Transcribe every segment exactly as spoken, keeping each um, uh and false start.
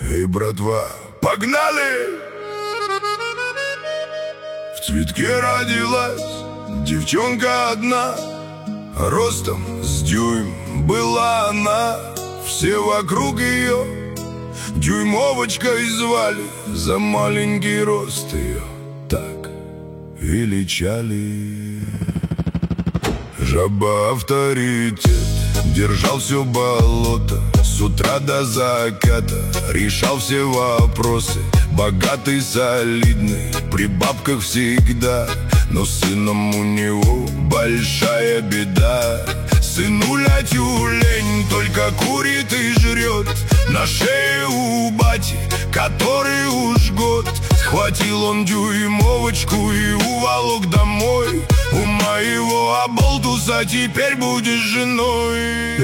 Эй, братва, погнали! В цветке родилась девчонка одна, ростом с дюйм была она. Все вокруг ее дюймовочкой звали, за маленький рост ее так величали. Жаба авторитет, держал все болото, с утра до заката решал все вопросы. Богатый, солидный, при бабках всегда, но с сыном у него большая беда. Сынуля тюлень только курит и жрет, на шее у бати, который уж год. Схватил он дюймовочку и уволок домой. У моего оболтуса теперь будешь женой.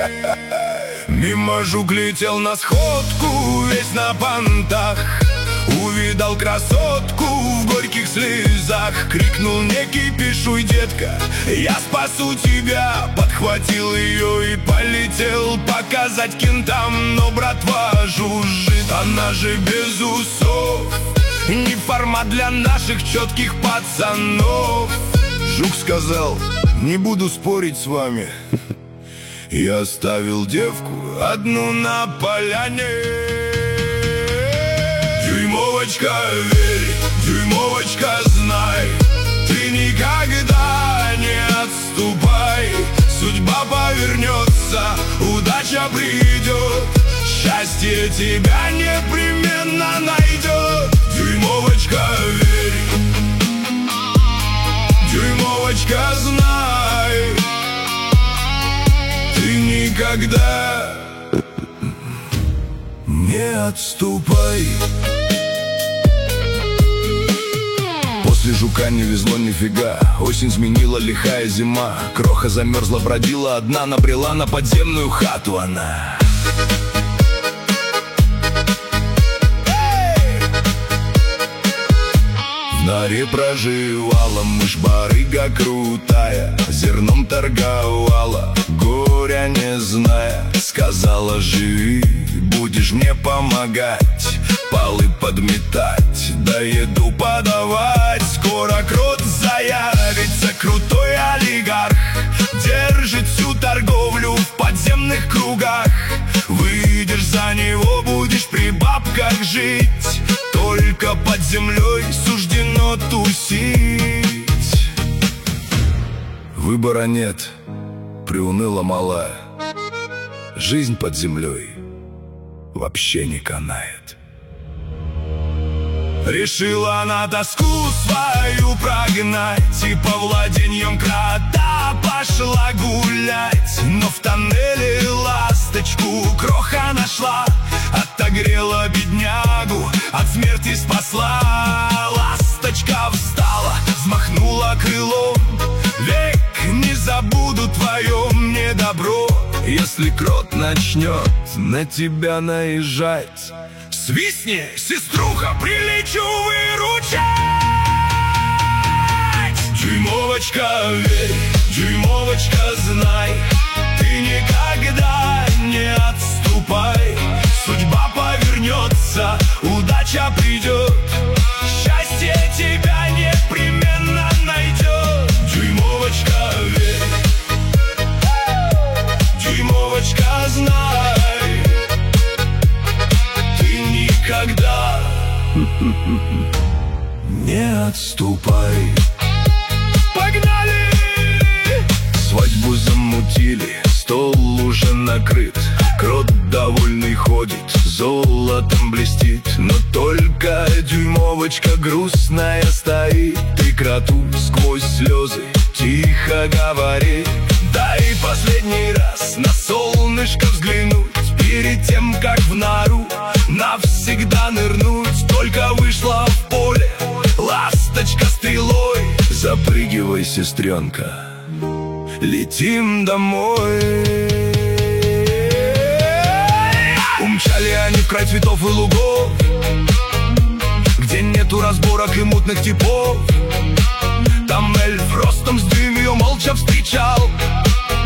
Мимо жук летел на сходку, весь на понтах. Увидал красотку в горьких слезах. Крикнул: не кипишуй, детка, я спасу тебя. Подхватил ее и полетел показать кентам. Но братва жужжит, она же без усов, не формат для наших четких пацанов. Жук сказал: не буду спорить с вами. Я оставил девку одну на поляне. Дюймовочка, верь, дюймовочка, знай, ты никогда не отступай. Судьба повернется, удача придет, счастье тебя непременно найдет. Дюймовочка, верь, дюймовочка, знай, ты никогда не отступай. После жука не везло нифига, осень сменила лихая зима. Кроха замерзла, бродила одна, набрела на подземную хату она. В норе проживала мышь-барыга крутая, зерном торговала, горя не зная. Сказала: живи, будешь мне помогать, полы подметать, да еду подавать. Скоро крот заявится, крутой олигарх, держит всю торговлю в подземных кругах. Выйдешь за него, будешь при бабках жить, только под землей суждено тусить. Выбора нет, приуныла малая, жизнь под землей вообще не канает. Решила она тоску свою прогнать и по владеньям крота пошла гулять. Но в тоннеле ласточку кроха нашла, отогрела беднягу, от смерти спасла. Ласточка встала, взмахнула крылом: век не забуду твое мне добро. Если крот начнет на тебя наезжать, свистни, сеструха, прилечу выручать. Дюймовочка, верь, дюймовочка, знай, ты никогда не отступай. Судьба повернется, удача придет, счастье тебя непременно найдет. Дюймовочка, верь, дюймовочка, знай, ты никогда не отступай. Погнали! Свадьбу замутили, стол уже накрыт. Крот довольный ходит, золотом блестит. Но только дюймовочка грустная стоит, и кроту сквозь слезы тихо говорит: дай последний раз на солнышко взглянуть, перед тем, как в нору навсегда нырнуть. Только вышла в поле ласточка стрелой, запрыгивай, сестренка, летим домой. Умчали они в край цветов и лугов, где нету разборок и мутных типов. Там эльф ростом с дым ее молча встречал,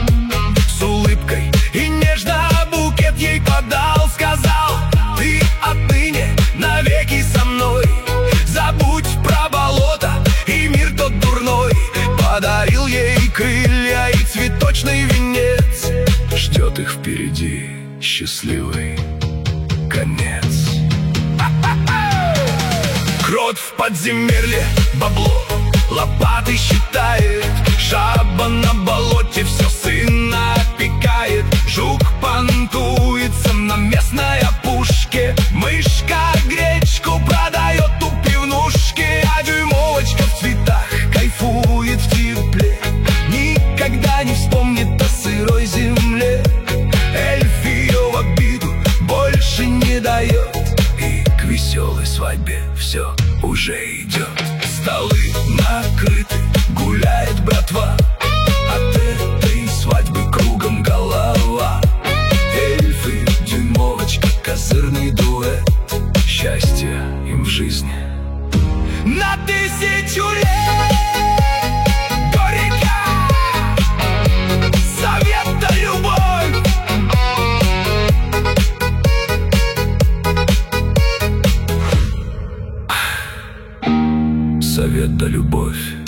с улыбкой и нежно букет ей подал. Сказал: ты от счастливый конец. Крот в подземелье, бабло лопаты считает, жаба на болоте все сына опекает, жук понтуется на местной опушке, мышка гречку продает у пивнушки, а дюймовочка в цветах кайфует в тепле, никогда не вспомнит о сырой земле. Эльф ее в обиду больше не дает, и к веселой свадьбе все уже идет. Столы накрыты, гуляет братва, от этой свадьбы кругом голова. Эльфы, дюймовочка, козырный дуэт, счастье им в жизни на тысячу лет. Горько, совет да любовь. Совет да любовь.